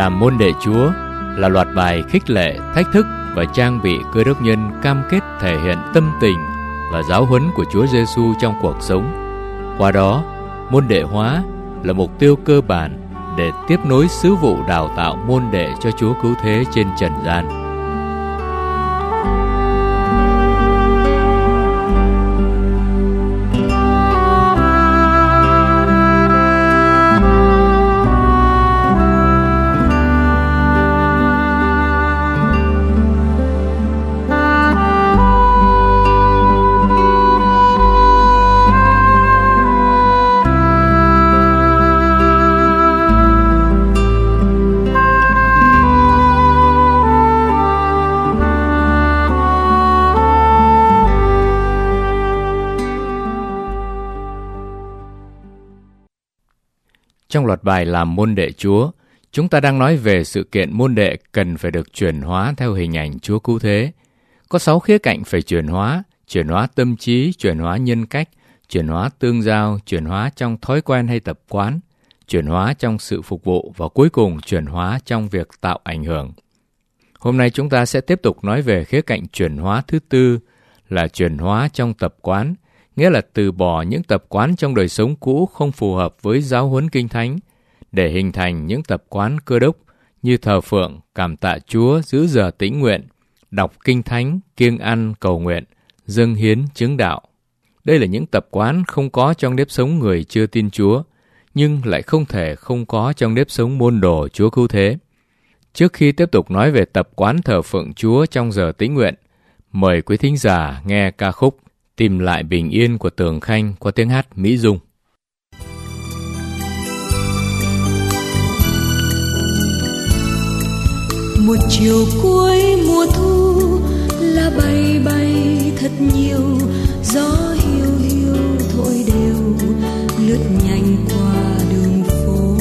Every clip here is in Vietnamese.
Làm môn đệ Chúa là loạt bài khích lệ, thách thức và trang bị Cơ đốc nhân cam kết thể hiện tâm tình và giáo huấn của Chúa Giêsu trong cuộc sống. Qua đó, môn đệ hóa là mục tiêu cơ bản để tiếp nối sứ vụ đào tạo môn đệ cho Chúa Cứu Thế trên trần gian. Trong loạt bài Làm môn đệ Chúa, chúng ta đang nói về sự kiện môn đệ cần phải được chuyển hóa theo hình ảnh Chúa Cứu Thế. Có 6 khía cạnh phải chuyển hóa tâm trí, chuyển hóa nhân cách, chuyển hóa tương giao, chuyển hóa trong thói quen hay tập quán, chuyển hóa trong sự phục vụ và cuối cùng chuyển hóa trong việc tạo ảnh hưởng. Hôm nay chúng ta sẽ tiếp tục nói về khía cạnh chuyển hóa thứ tư là chuyển hóa trong tập quán, nghĩa là từ bỏ những tập quán trong đời sống cũ không phù hợp với giáo huấn Kinh Thánh để hình thành những tập quán Cơ đốc như thờ phượng, cảm tạ Chúa, giữ giờ tĩnh nguyện, đọc Kinh Thánh, kiêng ăn, cầu nguyện, dâng hiến, chứng đạo. Đây là những tập quán không có trong nếp sống người chưa tin Chúa, nhưng lại không thể không có trong nếp sống môn đồ Chúa Cứu Thế. Trước khi tiếp tục nói về tập quán thờ phượng Chúa trong giờ tĩnh nguyện, mời quý thính giả nghe ca khúc Tìm lại bình yên của Tường Khanh qua tiếng hát Mỹ Dung. Một chiều cuối mùa thu lá bay bay thật nhiều, gió hiu hiu thổi đều lướt nhanh qua đường phố.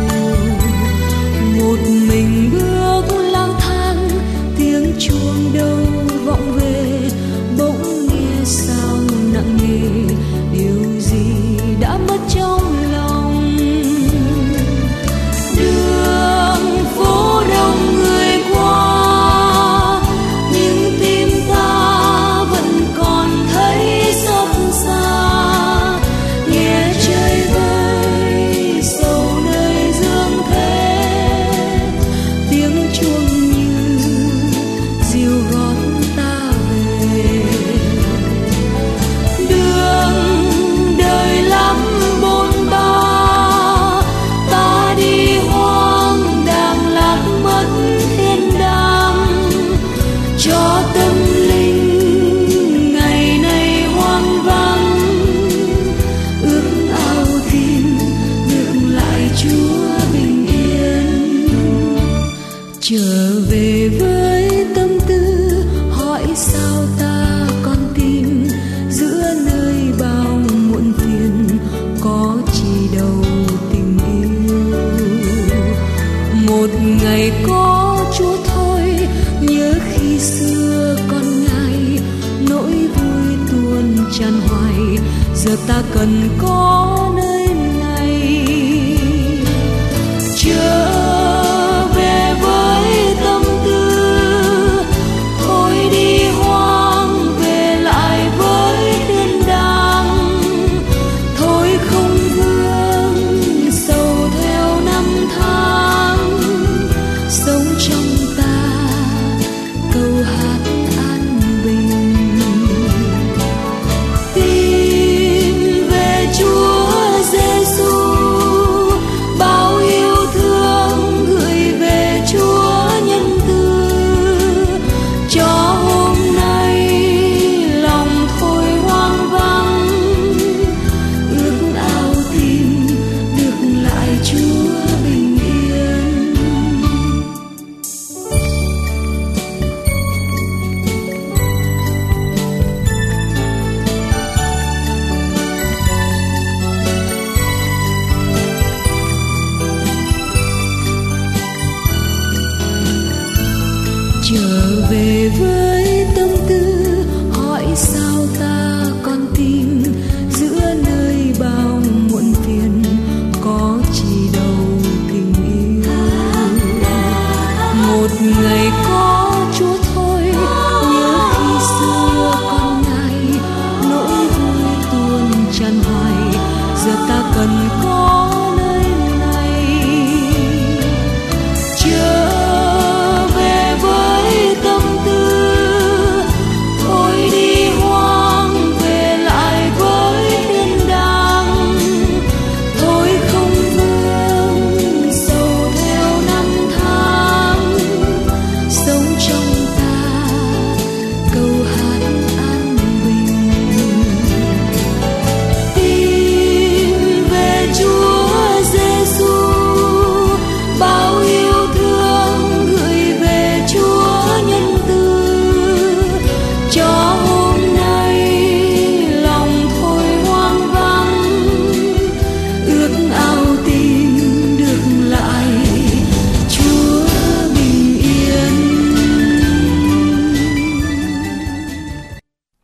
Một mình bước lang thang, tiếng chuông đâu vọng về, bỗng nghe sao nặng nề, điều gì đã mất trong lòng. Đường phố đông người qua, nhưng tim ta vẫn còn thấy xót xa. Nghe trời vơi sầu nơi dương thế, tiếng chuông như dìu gót ta về. Đường đời lắm bôn ba, ta đi hoang đàng lạc mất thiên đàng, cho tâm linh ngày nay hoang vắng. Ước ao tìm được lại Chúa bình yên, trở về với tâm tư hỏi sao ta còn tìm, giữa nơi bao muộn phiền có chỉ đâu tình yêu. Một ngày có Chúa thôi, nhớ khi xưa còn ngài, nỗi vui tuôn tràn hoài, giờ ta cần có nơi này. Trở về với tâm tư, thôi đi hoang về lại với thiên đàng, thôi không vương sầu theo năm tháng, sống trong ta câu hát an bình. Tìm về Chúa Giêsu, bao yêu thương gửi về Chúa nhân từ, cho hôm nay lòng thôi hoang vắng. Ước ao tìm được lại Chúa bình yên. Trở về với tâm tư hỏi sao ta còn tìm, giữa nơi bao muộn phiền có chỉ đâu tình yêu.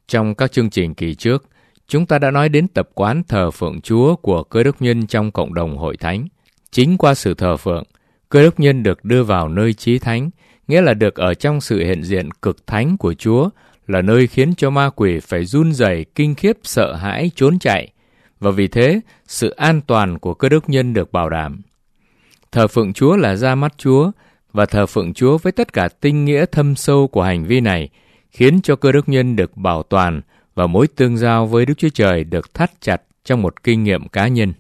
Trong các chương trình kỳ trước, chúng ta đã nói đến tập quán thờ phượng Chúa của Cơ Đốc nhân trong cộng đồng hội thánh. Chính qua sự thờ phượng, Cơ Đốc nhân được đưa vào nơi chí thánh, nghĩa là được ở trong sự hiện diện cực thánh của Chúa, là nơi khiến cho ma quỷ phải run rẩy, kinh khiếp, sợ hãi, trốn chạy. Và vì thế, sự an toàn của Cơ Đốc nhân được bảo đảm. Thờ phượng Chúa là ra mắt Chúa, và thờ phượng Chúa với tất cả tinh nghĩa thâm sâu của hành vi này, khiến cho Cơ Đốc nhân được bảo toàn và mối tương giao với Đức Chúa Trời được thắt chặt trong một kinh nghiệm cá nhân.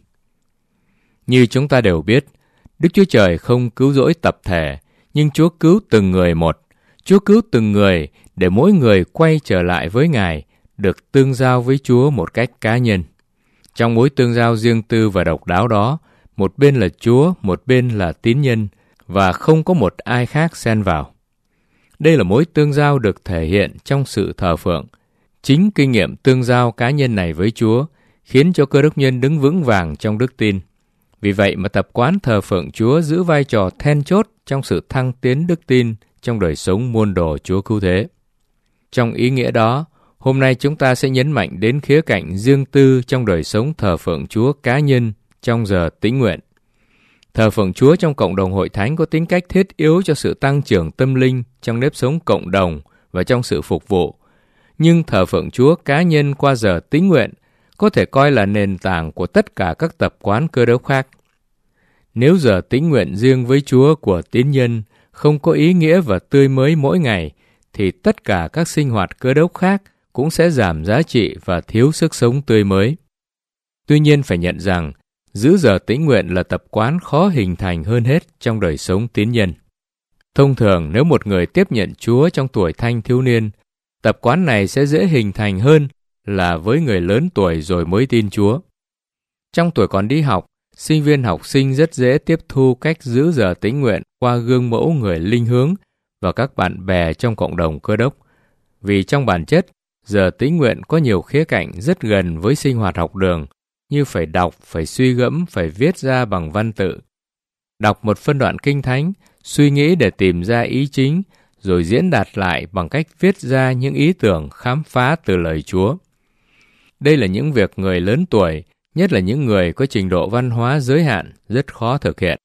Như chúng ta đều biết, Đức Chúa Trời không cứu rỗi tập thể, nhưng Chúa cứu từng người một. Chúa cứu từng người để mỗi người quay trở lại với Ngài, được tương giao với Chúa một cách cá nhân. Trong mối tương giao riêng tư và độc đáo đó, một bên là Chúa, một bên là tín nhân, và không có một ai khác xen vào. Đây là mối tương giao được thể hiện trong sự thờ phượng. Chính kinh nghiệm tương giao cá nhân này với Chúa khiến cho Cơ Đốc nhân đứng vững vàng trong đức tin. Vì vậy mà tập quán thờ phượng Chúa giữ vai trò then chốt trong sự thăng tiến đức tin trong đời sống môn đồ Chúa cứu thế. Trong ý nghĩa đó, hôm nay chúng ta sẽ nhấn mạnh đến khía cạnh riêng tư trong đời sống thờ phượng Chúa cá nhân trong giờ tĩnh nguyện. Thờ phượng Chúa trong cộng đồng hội thánh có tính cách thiết yếu cho sự tăng trưởng tâm linh trong nếp sống cộng đồng và trong sự phục vụ. Nhưng thờ phượng Chúa cá nhân qua giờ tĩnh nguyện có thể coi là nền tảng của tất cả các tập quán Cơ Đốc khác. Nếu giờ tĩnh nguyện riêng với Chúa của tín nhân không có ý nghĩa và tươi mới mỗi ngày, thì tất cả các sinh hoạt Cơ Đốc khác cũng sẽ giảm giá trị và thiếu sức sống tươi mới. Tuy nhiên phải nhận rằng, giữ giờ tĩnh nguyện là tập quán khó hình thành hơn hết trong đời sống tín nhân. Thông thường, nếu một người tiếp nhận Chúa trong tuổi thanh thiếu niên, tập quán này sẽ dễ hình thành hơn là với người lớn tuổi rồi mới tin Chúa. Trong tuổi còn đi học, sinh viên học sinh rất dễ tiếp thu cách giữ giờ tĩnh nguyện qua gương mẫu người linh hướng và các bạn bè trong cộng đồng Cơ Đốc. Vì trong bản chất, giờ tĩnh nguyện có nhiều khía cạnh rất gần với sinh hoạt học đường, như phải đọc, phải suy gẫm, phải viết ra bằng văn tự. Đọc một phân đoạn kinh thánh, suy nghĩ để tìm ra ý chính, rồi diễn đạt lại bằng cách viết ra những ý tưởng khám phá từ lời Chúa. Đây là những việc người lớn tuổi, nhất là những người có trình độ văn hóa giới hạn, rất khó thực hiện.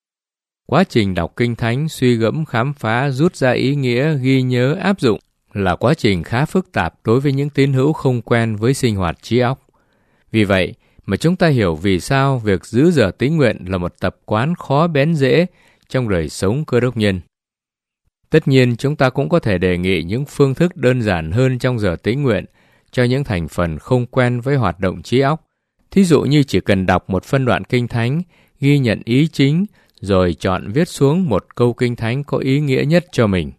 Quá trình đọc kinh thánh, suy gẫm, khám phá, rút ra ý nghĩa, ghi nhớ, áp dụng là quá trình khá phức tạp đối với những tín hữu không quen với sinh hoạt trí óc. Vì vậy mà chúng ta hiểu vì sao việc giữ giờ tĩnh nguyện là một tập quán khó bén rễ trong đời sống Cơ Đốc nhân. Tất nhiên chúng ta cũng có thể đề nghị những phương thức đơn giản hơn trong giờ tĩnh nguyện cho những thành phần không quen với hoạt động trí óc. Thí dụ như chỉ cần đọc một phân đoạn kinh thánh, ghi nhận ý chính, rồi chọn viết xuống một câu kinh thánh có ý nghĩa nhất cho mình.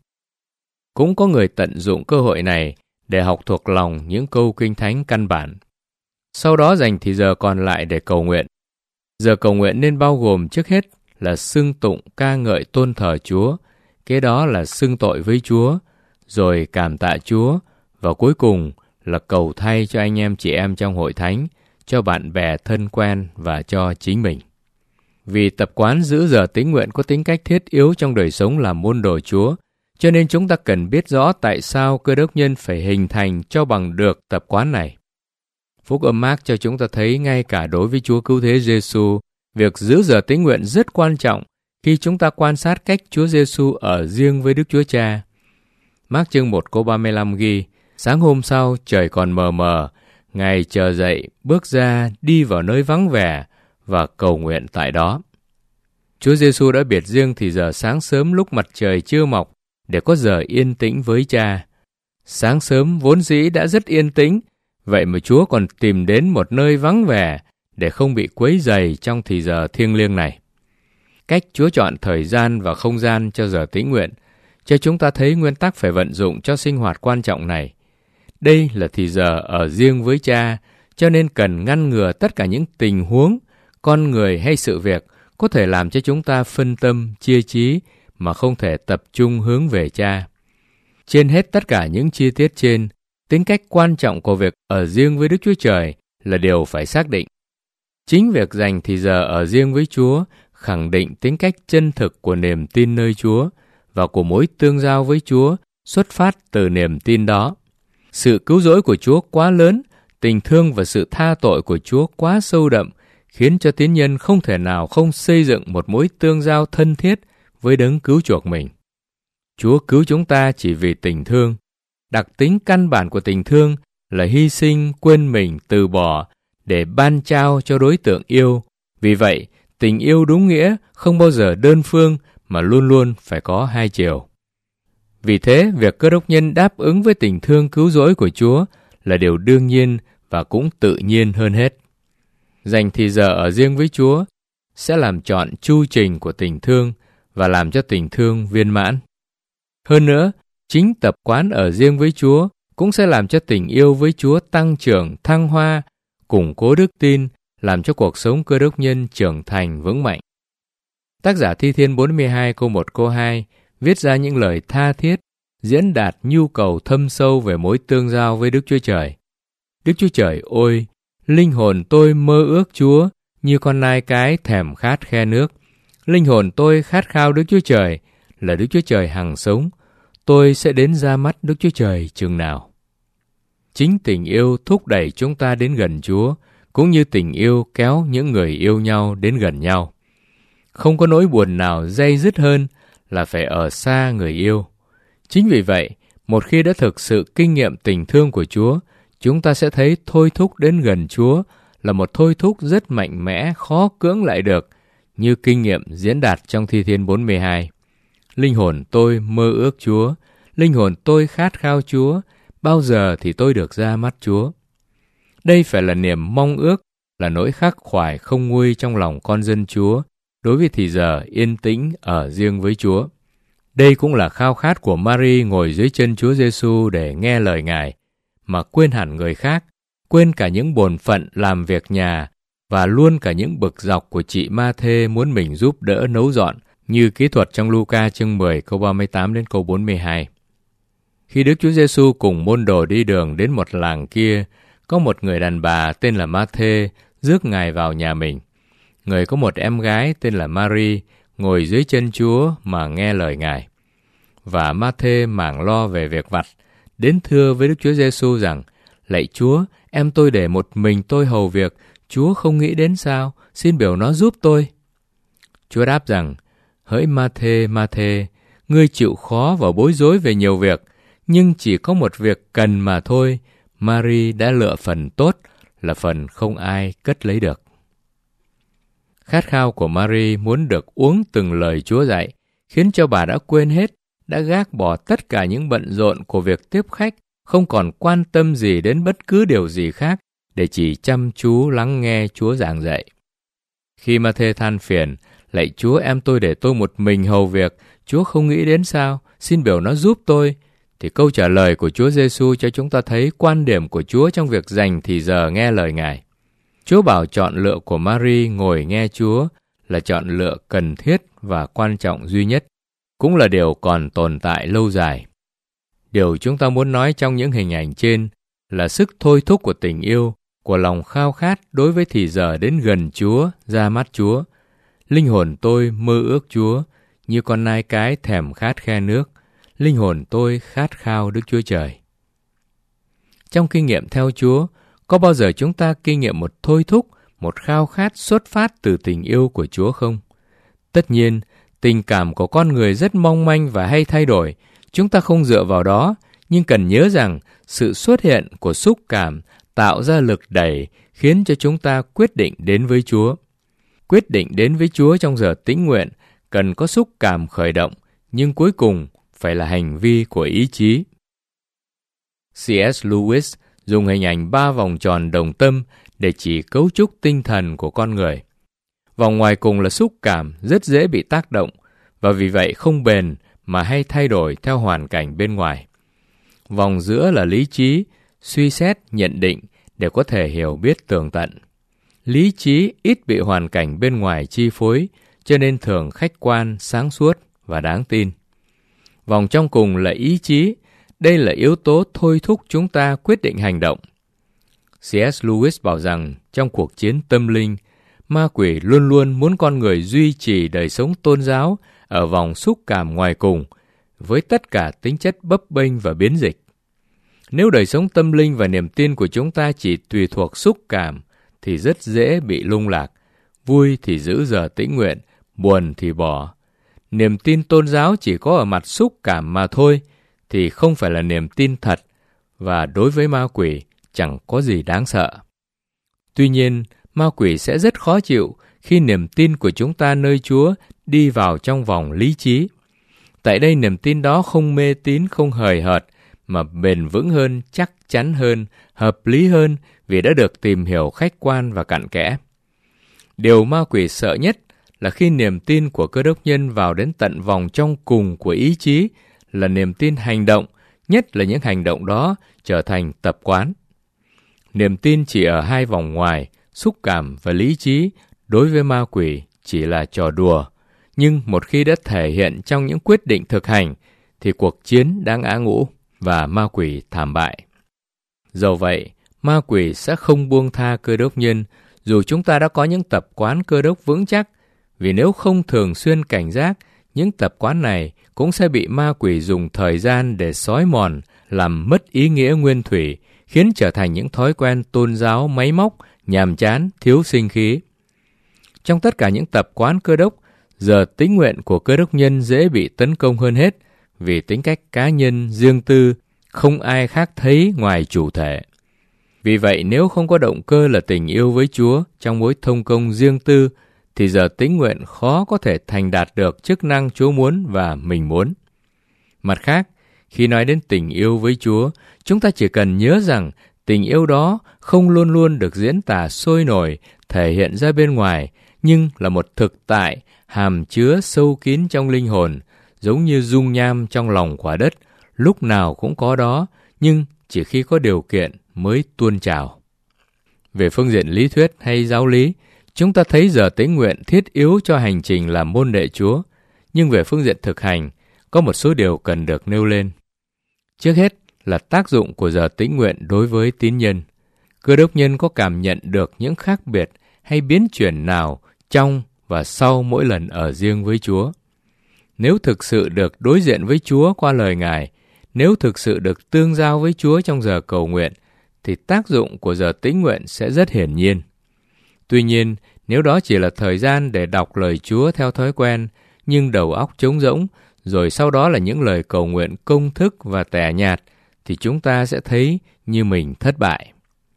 Cũng có người tận dụng cơ hội này để học thuộc lòng những câu kinh thánh căn bản. Sau đó dành thì giờ còn lại để cầu nguyện. Giờ cầu nguyện nên bao gồm trước hết là xưng tụng ca ngợi tôn thờ Chúa, kế đó là xưng tội với Chúa, rồi cảm tạ Chúa, và cuối cùng là cầu thay cho anh em chị em trong hội thánh, cho bạn bè thân quen và cho chính mình. Vì tập quán giữ giờ tĩnh nguyện có tính cách thiết yếu trong đời sống làm môn đồ Chúa, cho nên chúng ta cần biết rõ tại sao Cơ Đốc nhân phải hình thành cho bằng được tập quán này. Phúc âm Mác cho chúng ta thấy ngay cả đối với Chúa Cứu Thế Giêsu, việc giữ giờ tĩnh nguyện rất quan trọng khi chúng ta quan sát cách Chúa Giêsu ở riêng với Đức Chúa Cha. Mác chương 1 câu 35 ghi: Sáng hôm sau trời còn mờ mờ, Ngài chờ dậy, bước ra, đi vào nơi vắng vẻ và cầu nguyện tại đó. Chúa Giêsu đã biệt riêng thì giờ sáng sớm lúc mặt trời chưa mọc để có giờ yên tĩnh với Cha. Sáng sớm vốn dĩ đã rất yên tĩnh, vậy mà Chúa còn tìm đến một nơi vắng vẻ để không bị quấy rầy trong thì giờ thiêng liêng này. Cách Chúa chọn thời gian và không gian cho giờ tĩnh nguyện cho chúng ta thấy nguyên tắc phải vận dụng cho sinh hoạt quan trọng này. Đây là thì giờ ở riêng với Cha, cho nên cần ngăn ngừa tất cả những tình huống, con người hay sự việc có thể làm cho chúng ta phân tâm, chia trí mà không thể tập trung hướng về Cha. Trên hết tất cả những chi tiết trên, tính cách quan trọng của việc ở riêng với Đức Chúa Trời là điều phải xác định. Chính việc dành thì giờ ở riêng với Chúa khẳng định tính cách chân thực của niềm tin nơi Chúa và của mối tương giao với Chúa xuất phát từ niềm tin đó. Sự cứu rỗi của Chúa quá lớn, tình thương và sự tha tội của Chúa quá sâu đậm, khiến cho tín nhân không thể nào không xây dựng một mối tương giao thân thiết với đấng cứu chuộc mình. Chúa cứu chúng ta chỉ vì tình thương. Đặc tính căn bản của tình thương là hy sinh, quên mình, từ bỏ để ban trao cho đối tượng yêu. Vì vậy, tình yêu đúng nghĩa không bao giờ đơn phương mà luôn luôn phải có hai chiều. Vì thế, việc Cơ Đốc nhân đáp ứng với tình thương cứu rỗi của Chúa là điều đương nhiên và cũng tự nhiên hơn hết. Dành thì giờ ở riêng với Chúa sẽ làm trọn chu trình của tình thương và làm cho tình thương viên mãn. Hơn nữa, chính tập quán ở riêng với Chúa cũng sẽ làm cho tình yêu với Chúa tăng trưởng, thăng hoa, củng cố đức tin, làm cho cuộc sống Cơ Đốc nhân trưởng thành vững mạnh. Tác giả Thi Thiên 42 câu 1 câu 2 viết ra những lời tha thiết, diễn đạt nhu cầu thâm sâu về mối tương giao với Đức Chúa Trời. Đức Chúa Trời ôi, linh hồn tôi mơ ước Chúa như con nai cái thèm khát khe nước. Linh hồn tôi khát khao Đức Chúa Trời, là Đức Chúa Trời hằng sống. Tôi sẽ đến ra mắt Đức Chúa Trời chừng nào. Chính tình yêu thúc đẩy chúng ta đến gần Chúa, cũng như tình yêu kéo những người yêu nhau đến gần nhau. Không có nỗi buồn nào day dứt hơn là phải ở xa người yêu. Chính vì vậy, một khi đã thực sự kinh nghiệm tình thương của Chúa, chúng ta sẽ thấy thôi thúc đến gần Chúa là một thôi thúc rất mạnh mẽ, khó cưỡng lại được, như kinh nghiệm diễn đạt trong Thi Thiên 42. Linh hồn tôi mơ ước Chúa, linh hồn tôi khát khao Chúa, bao giờ thì tôi được ra mắt Chúa. Đây phải là niềm mong ước, là nỗi khắc khoải không nguôi trong lòng con dân Chúa, đối với thì giờ yên tĩnh ở riêng với Chúa. Đây cũng là khao khát của Mary ngồi dưới chân Chúa Giêsu để nghe lời Ngài, mà quên hẳn người khác, quên cả những bổn phận làm việc nhà, và luôn cả những bực dọc của chị Ma-thê muốn mình giúp đỡ nấu dọn, như kỹ thuật trong Luca chương 10 câu 38 đến câu 42. Khi Đức Chúa Giêsu cùng môn đồ đi đường đến một làng kia, có một người đàn bà tên là Ma-thê rước Ngài vào nhà mình. Người có một em gái tên là Mary ngồi dưới chân Chúa mà nghe lời Ngài. Và Ma-thê mảng lo về việc vặt, đến thưa với Đức Chúa Giêsu rằng: Lạy Chúa, em tôi để một mình tôi hầu việc, Chúa không nghĩ đến sao? Xin biểu nó giúp tôi. Chúa đáp rằng: Hỡi Ma-thê, Ma-thê, ngươi chịu khó và bối rối về nhiều việc, nhưng chỉ có một việc cần mà thôi. Mary đã lựa phần tốt, là phần không ai cất lấy được. Khát khao của Mary muốn được uống từng lời Chúa dạy, khiến cho bà đã quên hết, đã gác bỏ tất cả những bận rộn của việc tiếp khách, không còn quan tâm gì đến bất cứ điều gì khác, để chỉ chăm chú lắng nghe Chúa giảng dạy. Khi Ma-thê than phiền: Lạy Chúa, em tôi để tôi một mình hầu việc, Chúa không nghĩ đến sao? Xin biểu nó giúp tôi. Thì câu trả lời của Chúa Giêsu cho chúng ta thấy quan điểm của Chúa trong việc dành thì giờ nghe lời Ngài. Chúa bảo chọn lựa của Mary ngồi nghe Chúa là chọn lựa cần thiết và quan trọng duy nhất, cũng là điều còn tồn tại lâu dài. Điều chúng ta muốn nói trong những hình ảnh trên là sức thôi thúc của tình yêu, của lòng khao khát đối với thì giờ đến gần Chúa, ra mắt Chúa. Linh hồn tôi mơ ước Chúa, như con nai cái thèm khát khe nước. Linh hồn tôi khát khao Đức Chúa Trời. Trong kinh nghiệm theo Chúa, có bao giờ chúng ta kinh nghiệm một thôi thúc, một khao khát xuất phát từ tình yêu của Chúa không? Tất nhiên, tình cảm của con người rất mong manh và hay thay đổi. Chúng ta không dựa vào đó, nhưng cần nhớ rằng sự xuất hiện của xúc cảm tạo ra lực đẩy khiến cho chúng ta quyết định đến với Chúa. Quyết định đến với Chúa trong giờ tĩnh nguyện cần có xúc cảm khởi động, nhưng cuối cùng phải là hành vi của ý chí. C.S. Lewis dùng hình ảnh 3 vòng tròn đồng tâm để chỉ cấu trúc tinh thần của con người. Vòng ngoài cùng là xúc cảm rất dễ bị tác động và vì vậy không bền mà hay thay đổi theo hoàn cảnh bên ngoài. Vòng giữa là lý trí, suy xét, nhận định để có thể hiểu biết tường tận. Lý trí ít bị hoàn cảnh bên ngoài chi phối, cho nên thường khách quan, sáng suốt và đáng tin. Vòng trong cùng là ý chí, đây là yếu tố thôi thúc chúng ta quyết định hành động. C.S. Lewis bảo rằng trong cuộc chiến tâm linh, ma quỷ luôn luôn muốn con người duy trì đời sống tôn giáo ở vòng xúc cảm ngoài cùng, với tất cả tính chất bấp bênh và biến dịch. Nếu đời sống tâm linh và niềm tin của chúng ta chỉ tùy thuộc xúc cảm, thì rất dễ bị lung lạc. Vui thì giữ giờ tĩnh nguyện, buồn thì bỏ. Niềm tin tôn giáo chỉ có ở mặt xúc cảm mà thôi, thì không phải là niềm tin thật, và đối với ma quỷ chẳng có gì đáng sợ. Tuy nhiên, ma quỷ sẽ rất khó chịu khi niềm tin của chúng ta nơi Chúa đi vào trong vòng lý trí. Tại đây niềm tin đó không mê tín, không hời hợt, mà bền vững hơn, chắc chắn hơn, hợp lý hơn vì đã được tìm hiểu khách quan và cặn kẽ. Điều ma quỷ sợ nhất là khi niềm tin của Cơ Đốc nhân vào đến tận vòng trong cùng của ý chí là niềm tin hành động, nhất là những hành động đó trở thành tập quán. Niềm tin chỉ ở hai vòng ngoài, xúc cảm và lý trí, đối với ma quỷ chỉ là trò đùa. Nhưng một khi đã thể hiện trong những quyết định thực hành, thì cuộc chiến đang ngã ngũ và ma quỷ thảm bại. Dẫu vậy, ma quỷ sẽ không buông tha Cơ Đốc nhân, dù chúng ta đã có những tập quán Cơ Đốc vững chắc, vì nếu không thường xuyên cảnh giác, những tập quán này cũng sẽ bị ma quỷ dùng thời gian để xói mòn, làm mất ý nghĩa nguyên thủy, khiến trở thành những thói quen tôn giáo máy móc, nhàm chán, thiếu sinh khí. Trong tất cả những tập quán Cơ Đốc, giờ tĩnh nguyện của Cơ Đốc nhân dễ bị tấn công hơn hết, vì tính cách cá nhân, riêng tư, không ai khác thấy ngoài chủ thể. Vì vậy, nếu không có động cơ là tình yêu với Chúa trong mối thông công riêng tư, thì giờ tĩnh nguyện khó có thể thành đạt được chức năng Chúa muốn và mình muốn. Mặt khác, khi nói đến tình yêu với Chúa, chúng ta chỉ cần nhớ rằng tình yêu đó không luôn luôn được diễn tả sôi nổi, thể hiện ra bên ngoài, nhưng là một thực tại, hàm chứa sâu kín trong linh hồn, giống như dung nham trong lòng quả đất, lúc nào cũng có đó, nhưng chỉ khi có điều kiện mới tuôn trào. Về phương diện lý thuyết hay giáo lý, chúng ta thấy giờ tĩnh nguyện thiết yếu cho hành trình làm môn đệ Chúa, nhưng về phương diện thực hành, có một số điều cần được nêu lên. Trước hết là tác dụng của giờ tĩnh nguyện đối với tín nhân. Cơ đốc nhân có cảm nhận được những khác biệt hay biến chuyển nào trong và sau mỗi lần ở riêng với Chúa. Nếu thực sự được đối diện với Chúa qua lời Ngài, nếu thực sự được tương giao với Chúa trong giờ cầu nguyện, thì tác dụng của giờ tĩnh nguyện sẽ rất hiển nhiên. Tuy nhiên, nếu đó chỉ là thời gian để đọc lời Chúa theo thói quen, nhưng đầu óc trống rỗng, rồi sau đó là những lời cầu nguyện công thức và tẻ nhạt, thì chúng ta sẽ thấy như mình thất bại.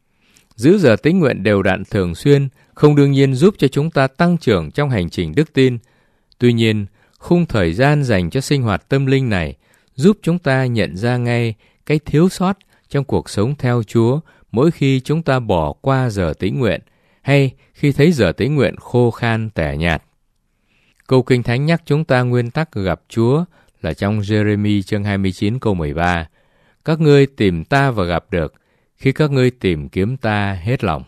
Giữ giờ tĩnh nguyện đều đặn thường xuyên không đương nhiên giúp cho chúng ta tăng trưởng trong hành trình đức tin. Tuy nhiên, khung thời gian dành cho sinh hoạt tâm linh này giúp chúng ta nhận ra ngay cái thiếu sót trong cuộc sống theo Chúa mỗi khi chúng ta bỏ qua giờ tĩnh nguyện, hay khi thấy giờ tĩnh nguyện khô khan tẻ nhạt. Câu Kinh Thánh nhắc chúng ta nguyên tắc gặp Chúa là trong Giê-rê-mi chương 29 câu 13. Các ngươi tìm ta và gặp được, khi các ngươi tìm kiếm ta hết lòng.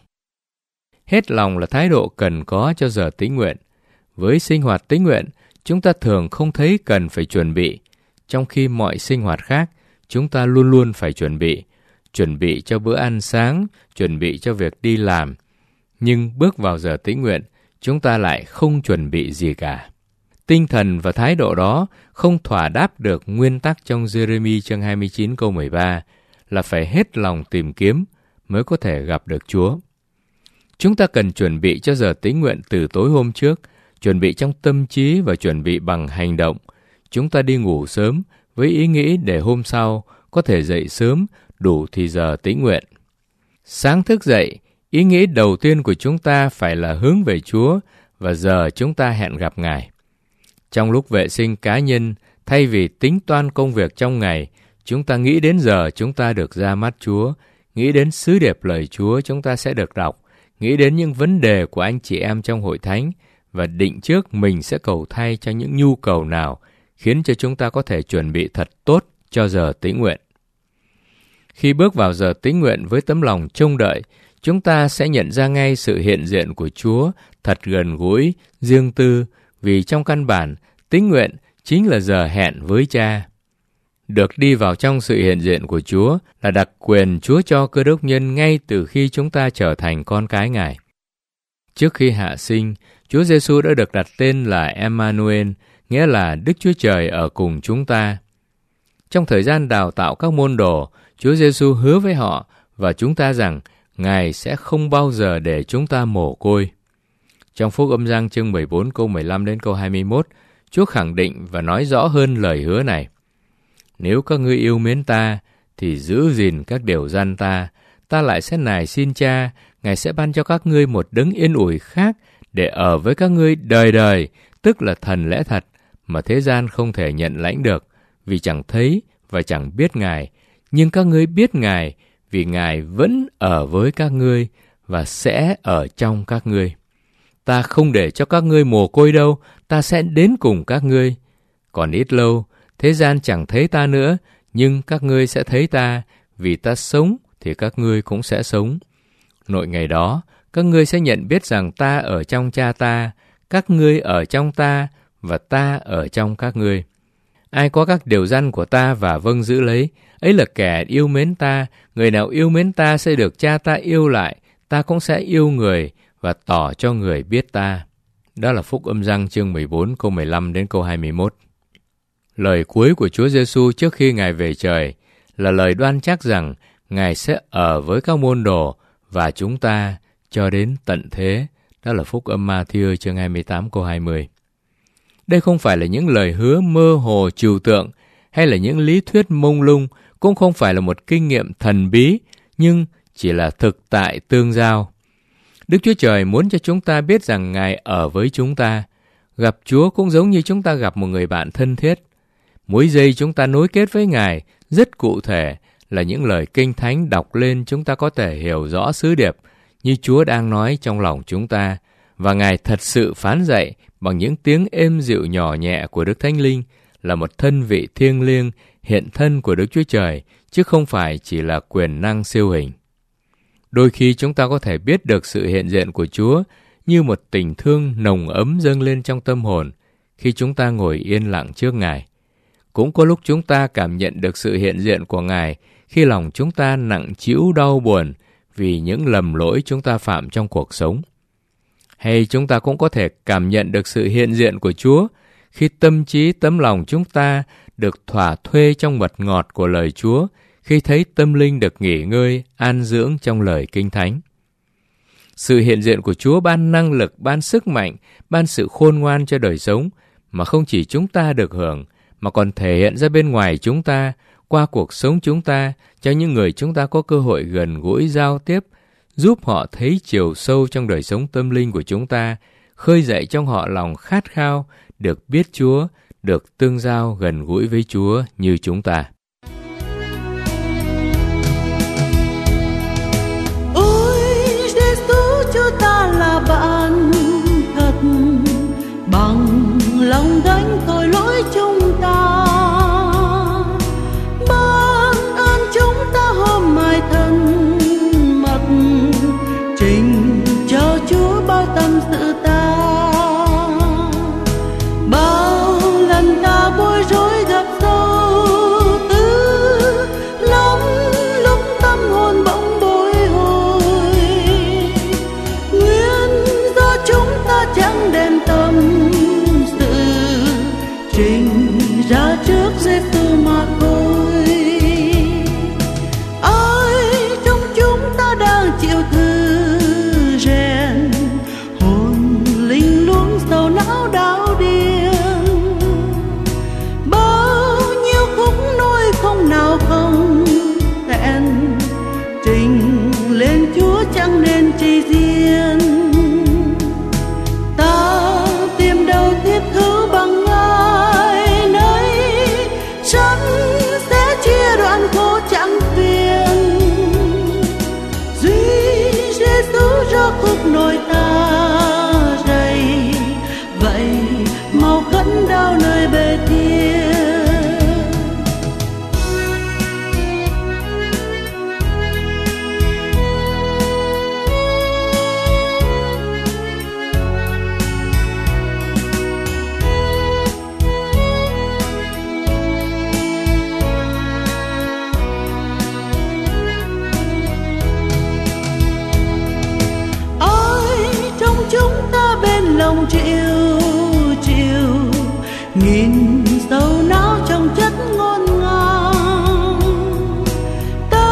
Hết lòng là thái độ cần có cho giờ tĩnh nguyện. Với sinh hoạt tĩnh nguyện, chúng ta thường không thấy cần phải chuẩn bị, trong khi mọi sinh hoạt khác, chúng ta luôn luôn phải chuẩn bị cho bữa ăn sáng, chuẩn bị cho việc đi làm. Nhưng bước vào giờ tĩnh nguyện, chúng ta lại không chuẩn bị gì cả. Tinh thần và thái độ đó không thỏa đáp được nguyên tắc trong Giê-rê-mi chương 29 câu 13 là phải hết lòng tìm kiếm mới có thể gặp được Chúa. Chúng ta cần chuẩn bị cho giờ tĩnh nguyện từ tối hôm trước, chuẩn bị trong tâm trí và chuẩn bị bằng hành động. Chúng ta đi ngủ sớm với ý nghĩ để hôm sau có thể dậy sớm đủ thì giờ tĩnh nguyện. Sáng thức dậy, ý nghĩ đầu tiên của chúng ta phải là hướng về Chúa và giờ chúng ta hẹn gặp Ngài. Trong lúc vệ sinh cá nhân, thay vì tính toán công việc trong ngày, chúng ta nghĩ đến giờ chúng ta được ra mắt Chúa, nghĩ đến sứ điệp lời Chúa chúng ta sẽ được đọc, nghĩ đến những vấn đề của anh chị em trong hội thánh và định trước mình sẽ cầu thay cho những nhu cầu nào khiến cho chúng ta có thể chuẩn bị thật tốt cho giờ tĩnh nguyện. Khi bước vào giờ tĩnh nguyện với tấm lòng trông đợi, chúng ta sẽ nhận ra ngay sự hiện diện của Chúa thật gần gũi, riêng tư, vì trong căn bản, tĩnh nguyện chính là giờ hẹn với Cha. Được đi vào trong sự hiện diện của Chúa là đặc quyền Chúa cho cơ đốc nhân ngay từ khi chúng ta trở thành con cái Ngài. Trước khi hạ sinh, Chúa Giêsu đã được đặt tên là Emmanuel, nghĩa là Đức Chúa Trời ở cùng chúng ta. Trong thời gian đào tạo các môn đồ, Chúa Giêsu hứa với họ và chúng ta rằng Ngài sẽ không bao giờ để chúng ta mồ côi. Trong Phúc Âm Giăng chương 14 câu 15 đến câu 21, Chúa khẳng định và nói rõ hơn lời hứa này. Nếu các ngươi yêu mến ta, thì giữ gìn các điều răn ta. Ta lại sẽ nài xin Cha, Ngài sẽ ban cho các ngươi một đấng yên ủi khác để ở với các ngươi đời đời, tức là Thần lẽ thật, mà thế gian không thể nhận lãnh được, vì chẳng thấy và chẳng biết Ngài. Nhưng các ngươi biết Ngài, vì Ngài vẫn ở với các ngươi và sẽ ở trong các ngươi. Ta không để cho các ngươi mồ côi đâu, ta sẽ đến cùng các ngươi. Còn ít lâu, thế gian chẳng thấy ta nữa, nhưng các ngươi sẽ thấy ta, vì ta sống thì các ngươi cũng sẽ sống. Nội ngày đó, các ngươi sẽ nhận biết rằng ta ở trong Cha ta, các ngươi ở trong ta và ta ở trong các ngươi. Ai có các điều răn của ta và vâng giữ lấy, ấy là kẻ yêu mến ta. Người nào yêu mến ta sẽ được Cha ta yêu lại, ta cũng sẽ yêu người và tỏ cho người biết ta. Đó là Phúc Âm Giăng chương 14 câu 15 đến câu 21. Lời cuối của Chúa Giêsu trước khi Ngài về trời là lời đoan chắc rằng Ngài sẽ ở với các môn đồ và chúng ta cho đến tận thế. Đó là Phúc Âm Ma-thi-ơ chương 28 câu 20. Đây không phải là những lời hứa mơ hồ trừu tượng hay là những lý thuyết mông lung, cũng không phải là một kinh nghiệm thần bí, nhưng chỉ là thực tại tương giao. Đức Chúa Trời muốn cho chúng ta biết rằng Ngài ở với chúng ta. Gặp Chúa cũng giống như chúng ta gặp một người bạn thân thiết. Mỗi giây chúng ta nối kết với Ngài rất cụ thể là những lời Kinh Thánh đọc lên, chúng ta có thể hiểu rõ sứ điệp như Chúa đang nói trong lòng chúng ta. Và Ngài thật sự phán dạy bằng những tiếng êm dịu nhỏ nhẹ của Đức Thánh Linh là một thân vị thiêng liêng hiện thân của Đức Chúa Trời, chứ không phải chỉ là quyền năng siêu hình. Đôi khi chúng ta có thể biết được sự hiện diện của Chúa như một tình thương nồng ấm dâng lên trong tâm hồn khi chúng ta ngồi yên lặng trước Ngài. Cũng có lúc chúng ta cảm nhận được sự hiện diện của Ngài khi lòng chúng ta nặng trĩu đau buồn vì những lầm lỗi chúng ta phạm trong cuộc sống. Hay chúng ta cũng có thể cảm nhận được sự hiện diện của Chúa khi tâm trí tấm lòng chúng ta được thỏa thuê trong mật ngọt của lời Chúa, khi thấy tâm linh được nghỉ ngơi, an dưỡng trong lời Kinh Thánh. Sự hiện diện của Chúa ban năng lực, ban sức mạnh, ban sự khôn ngoan cho đời sống, mà không chỉ chúng ta được hưởng, mà còn thể hiện ra bên ngoài chúng ta, qua cuộc sống chúng ta, cho những người chúng ta có cơ hội gần gũi giao tiếp, giúp họ thấy chiều sâu trong đời sống tâm linh của chúng ta, khơi dậy trong họ lòng khát khao được biết Chúa, được tương giao gần gũi với Chúa như chúng ta. Ôi Giêsu, Chúa ta là bạn thật, bằng lòng gánh tội lỗi chúng ta, ban ơn chúng ta hôm mai thân mật, trình cho Chúa bao tâm sự ta. Bao lần ta bối rối gặp sâu tư, lắm lúc tâm hồn bỗng bối hồi, nguyên do chúng ta chẳng đem tâm sự trình ra trước Giêsu mà thôi. Ai trong chúng ta đang chịu thử rèn, hồn linh luống sầu não đau điên, bao nhiêu khúc nỗi không nào không tẹn, trình lên Chúa chẳng nên chi riêng. Ta tìm đâu thiết hữu bằng Ngài, nơi sẵn sẽ chia đoạn khổ chẳng phiền. Duy Giêsu ra khúc nỗi ta rầy, vậy mau khấn đau nơi bề thiên. Ai trong chúng ta bên lòng chịu nghìn sầu não trong chất ngôn ngang, ta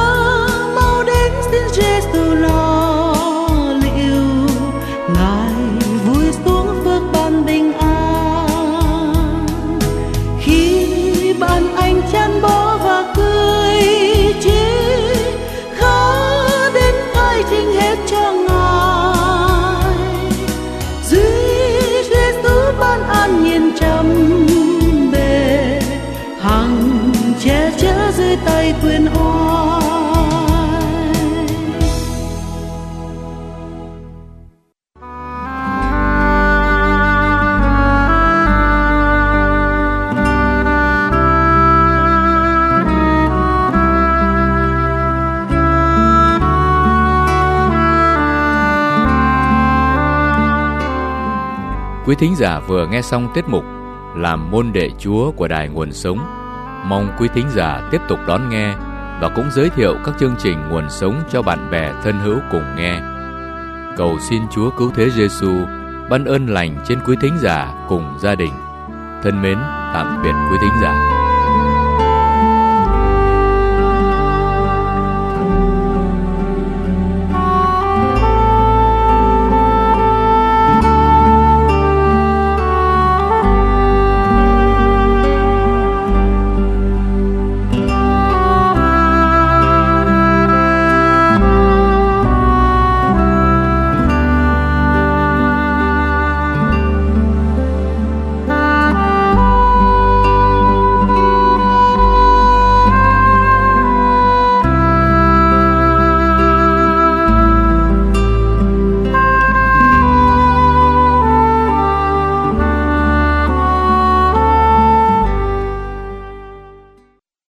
tay quyền oai. Quý thính giả vừa nghe xong tiết mục Làm môn đệ Chúa của Đài Nguồn Sống. Mong quý thính giả tiếp tục đón nghe và cũng giới thiệu các chương trình Nguồn Sống cho bạn bè thân hữu cùng nghe. Cầu xin Chúa Cứu Thế Giêsu ban ơn lành trên quý thính giả cùng gia đình. Thân mến, tạm biệt quý thính giả.